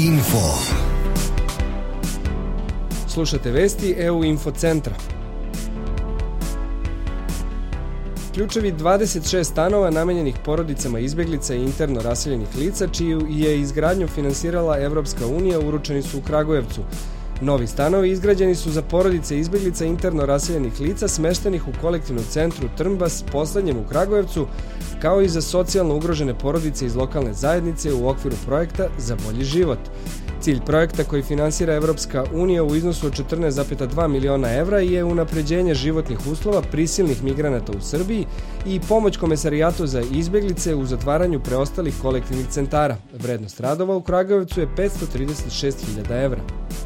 Info. Slušate vesti EU Info centra. Ključevi 26 stanova namenjenih porodicama izbjeglica i interno raseljenih lica, čiju je izgradnju finansirala Evropska unija, uručeni su u Kragujevcu. Novi stanovi izgrađeni su za porodice izbjeglica interno raseljenih lica smeštenih u kolektivnom centru Trmbas, poslednjem u Kragujevcu, kao i za socijalno ugrožene porodice iz lokalne zajednice u okviru projekta Za bolji život. Cilj projekta koji finansira Evropska unija u iznosu od 14,2 miliona evra je unapređenje životnih uslova prisilnih migranata u Srbiji i pomoć Komesarijatu za izbjeglice u zatvaranju preostalih kolektivnih centara. Vrednost radova u Kragujevcu je 536.000 evra.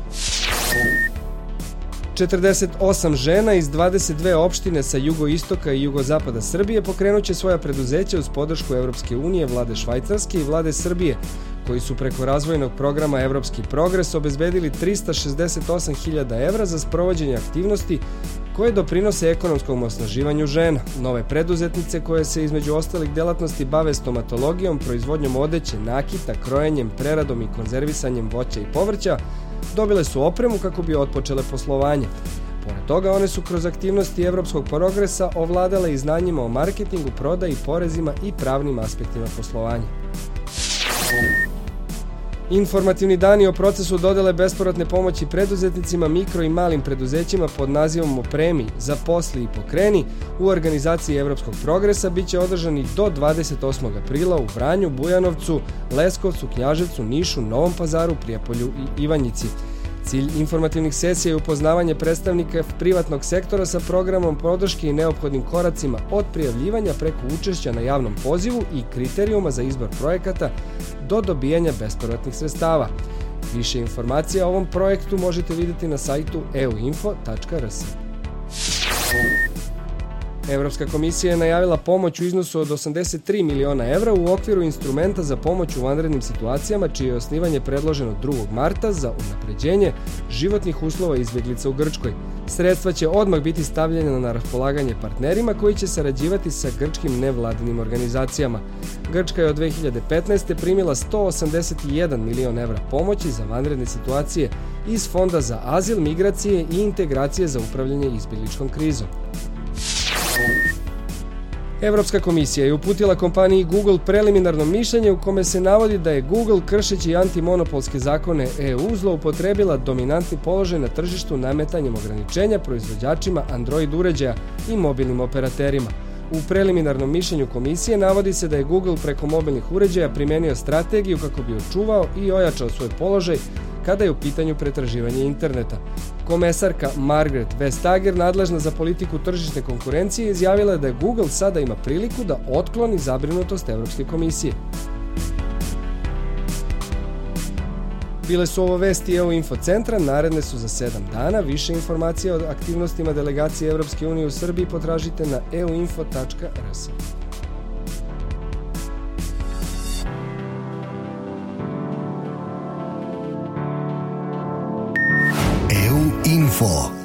48 žena iz 22 opštine sa jugoistoka i jugozapada Srbije pokrenut će svoja preduzeća uz podršku Evropske unije, vlade Švajcarske i vlade Srbije, koji su preko razvojnog programa Evropski progres obezbedili 368.000 evra za sprovođenje aktivnosti koje doprinose ekonomskom osnaživanju žena. Nove preduzetnice koje se između ostalih delatnosti bave stomatologijom, proizvodnjom odeće, nakita, krojenjem, preradom i konzervisanjem voća i povrća, dobile su opremu kako bi otpočele poslovanje. Pored toga, one su kroz aktivnosti Evropskog progresa ovladale i znanjima o marketingu, prodaji, porezima i pravnim aspektima poslovanja. Informativni dani o procesu dodele bespovratne pomoći preduzetnicima, mikro i malim preduzećima pod nazivom Opremi, Zaposli i Pokreni u organizaciji Evropskog progresa biće održani do 28. aprila u Vranju, Bujanovcu, Leskovcu, Knjaževcu, Nišu, Novom Pazaru, Prijepolju i Ivanjici. Cilj informativnih sesija je upoznavanje predstavnika privatnog sektora sa programom podrške i neophodnim koracima od prijavljivanja preko učešća na javnom pozivu i kriterijuma za izbor projekata do dobijanja bespovratnih sredstava. Više informacija o ovom projektu možete vidjeti na sajtu euinfo.rs. Evropska komisija je najavila pomoć u iznosu od 83 miliona evra u okviru instrumenta za pomoć u vanrednim situacijama, čije je osnivanje predloženo 2. marta za unapređenje životnih uslova izbjeglica u Grčkoj. Sredstva će odmah biti stavljena na raspolaganje partnerima koji će sarađivati sa grčkim nevladinim organizacijama. Grčka je od 2015. primila 181 milion evra pomoći za vanredne situacije iz Fonda za azil, migracije i integracije za upravljanje izbjegličkom krizom. Evropska komisija je uputila kompaniji Google preliminarno mišljenje u kome se navodi da je Google, kršeći antimonopolske zakone EU, zloupotrebila dominantni položaj na tržištu nametanjem ograničenja proizvođačima Android uređaja i mobilnim operaterima. U preliminarnom mišljenju komisije navodi se da je Google preko mobilnih uređaja primenio strategiju kako bi očuvao i ojačao svoj položaj kada je u pitanju pretraživanje interneta. Komesarka Margaret Vestager, nadležna za politiku tržišne konkurencije, izjavila je da Google sada ima priliku da otkloni zabrinutost Evropske komisije. Bile su ovo vesti EU Info centra, naredne su za 7 dana. Više informacija o aktivnostima delegacije Evropske unije u Srbiji potražite na euinfo.rs. EU Info.